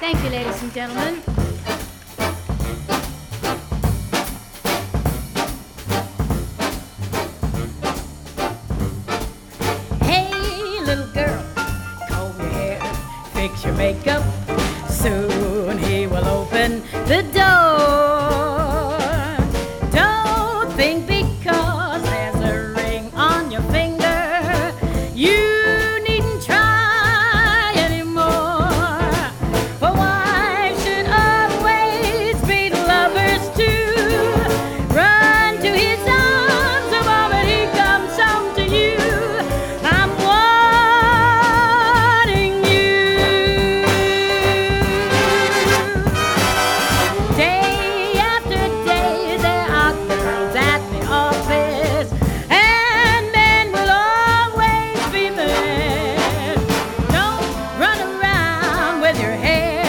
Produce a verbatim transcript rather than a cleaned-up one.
Thank you, ladies and gentlemen. Hey, little girl, comb your hair, fix your makeup. Soon he will open the door.